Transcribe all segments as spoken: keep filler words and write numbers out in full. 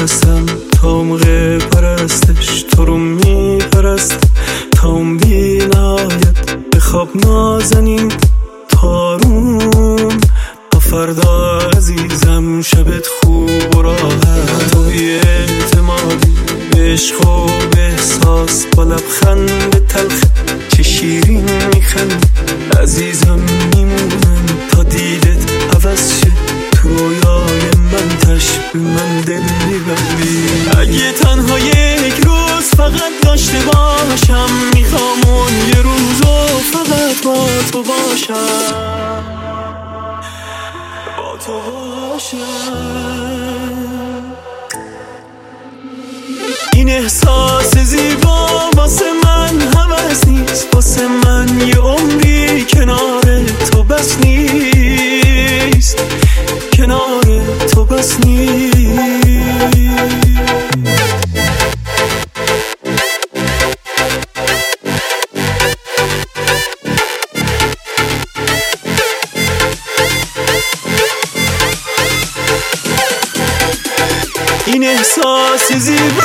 هستم تا موقع پرستش، تو رو میپرستم تا اون بی نهایت. بخواب نازنین تارون تا فردا عزیزم، شبت خوب و راحت. تو بی اعتمادی به عشق و به احساس، با لبخند تلخ چه شیرین میخند عزیزم. میمونم تا دیدت عوض شه، تو رویای من تشبه من دل میبری. اگه تنها یک روز فقط داشته باشم، میخوام اون یه روزو فقط با تو باشم، با تو باشم. این احساس زیبا واسه من هوس نیست، واسه من یه عمری کنار تو بس نیست، کنار تو بس نیست. این احساس زیبا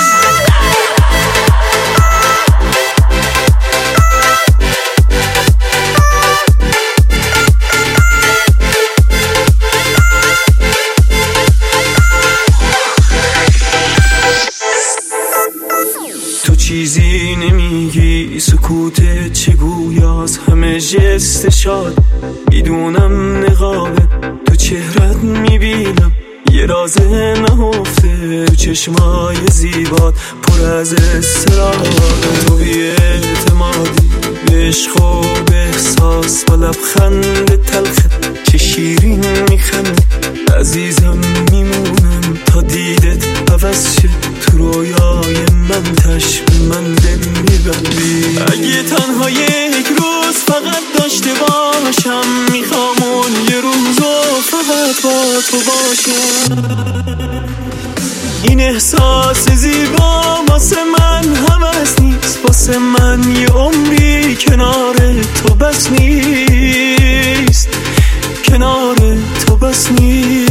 تو چیزی نمیگی، سکوت چه گویاست، همه جست شاد میدونم نقابه. تو چهرت میبینم یه راز نهفته، تو چشمای زیبات پر از اضطرابه. تو بی اعتمادی به عشق و به احساس، با لبخند تلخت چه شیرین میخند عزیزم. میمونم تا دیدت عوض شه، تو رویای من تشبه من دل میبری. اگه تنها یک روز فقط داشته باشم، میخوام اون یه روزو فقط با تو باشم. این احساس زیبا واسه من هوس نیست، واسه من یه عمری کنار تو بس نیست، کنار تو بس نیست.